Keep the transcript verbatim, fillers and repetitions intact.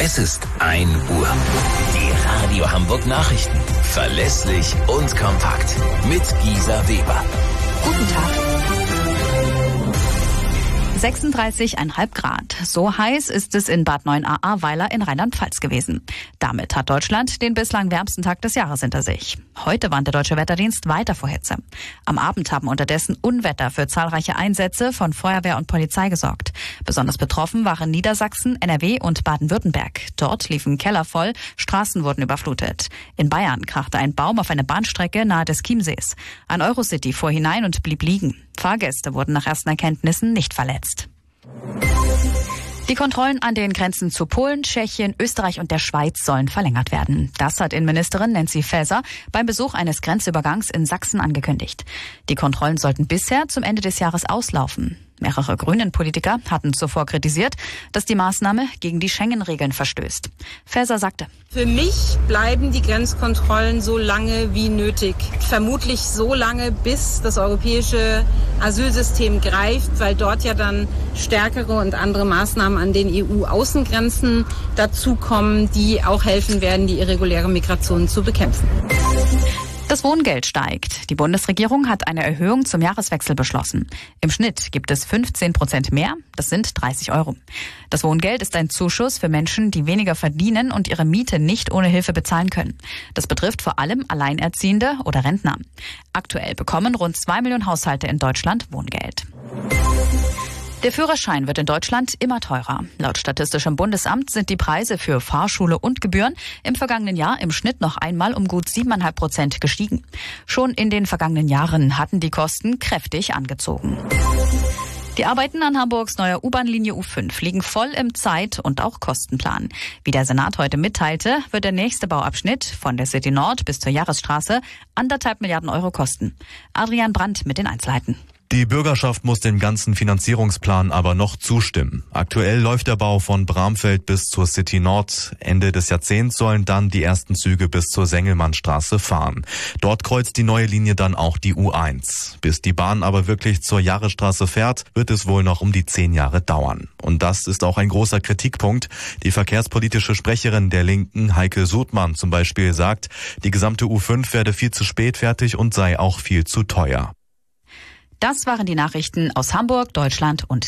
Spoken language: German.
Es ist ein Uhr. Die Radio Hamburg Nachrichten. Verlässlich und kompakt. Mit Gisa Weber. Guten Tag. sechsunddreißig Komma fünf Grad. So heiß ist es in Bad Neuenahr-Ahrweiler in Rheinland-Pfalz gewesen. Damit hat Deutschland den bislang wärmsten Tag des Jahres hinter sich. Heute warnt der Deutsche Wetterdienst weiter vor Hitze. Am Abend haben unterdessen Unwetter für zahlreiche Einsätze von Feuerwehr und Polizei gesorgt. Besonders betroffen waren Niedersachsen, N R W und Baden-Württemberg. Dort liefen Keller voll, Straßen wurden überflutet. In Bayern krachte ein Baum auf eine Bahnstrecke nahe des Chiemsees. Ein Eurocity fuhr hinein und blieb liegen. Fahrgäste wurden nach ersten Erkenntnissen nicht verletzt. Die Kontrollen an den Grenzen zu Polen, Tschechien, Österreich und der Schweiz sollen verlängert werden. Das hat Innenministerin Nancy Faeser beim Besuch eines Grenzübergangs in Sachsen angekündigt. Die Kontrollen sollten bisher zum Ende des Jahres auslaufen. Mehrere Grünen-Politiker hatten zuvor kritisiert, dass die Maßnahme gegen die Schengen-Regeln verstößt. Faeser sagte: Für mich bleiben die Grenzkontrollen so lange wie nötig. Vermutlich so lange, bis das europäische Asylsystem greift, weil dort ja dann stärkere und andere Maßnahmen an den E U-Außengrenzen dazukommen, die auch helfen werden, die irreguläre Migration zu bekämpfen. Das Wohngeld steigt. Die Bundesregierung hat eine Erhöhung zum Jahreswechsel beschlossen. Im Schnitt gibt es fünfzehn Prozent mehr, das sind dreißig Euro. Das Wohngeld ist ein Zuschuss für Menschen, die weniger verdienen und ihre Miete nicht ohne Hilfe bezahlen können. Das betrifft vor allem Alleinerziehende oder Rentner. Aktuell bekommen rund zwei Millionen Haushalte in Deutschland Wohngeld. Der Führerschein wird in Deutschland immer teurer. Laut Statistischem Bundesamt sind die Preise für Fahrschule und Gebühren im vergangenen Jahr im Schnitt noch einmal um gut siebeneinhalb Prozent gestiegen. Schon in den vergangenen Jahren hatten die Kosten kräftig angezogen. Die Arbeiten an Hamburgs neuer U-Bahn-Linie U fünf liegen voll im Zeit- und auch Kostenplan. Wie der Senat heute mitteilte, wird der nächste Bauabschnitt von der City Nord bis zur Jahresstraße anderthalb Milliarden Euro kosten. Adrian Brandt mit den Einzelheiten. Die Bürgerschaft muss dem ganzen Finanzierungsplan aber noch zustimmen. Aktuell läuft der Bau von Bramfeld bis zur City Nord. Ende des Jahrzehnts sollen dann die ersten Züge bis zur Sengelmannstraße fahren. Dort kreuzt die neue Linie dann auch die U eins. Bis die Bahn aber wirklich zur Jahresstraße fährt, wird es wohl noch um die zehn Jahre dauern. Und das ist auch ein großer Kritikpunkt. Die verkehrspolitische Sprecherin der Linken, Heike Sudmann zum Beispiel, sagt, die gesamte U fünf werde viel zu spät fertig und sei auch viel zu teuer. Das waren die Nachrichten aus Hamburg, Deutschland und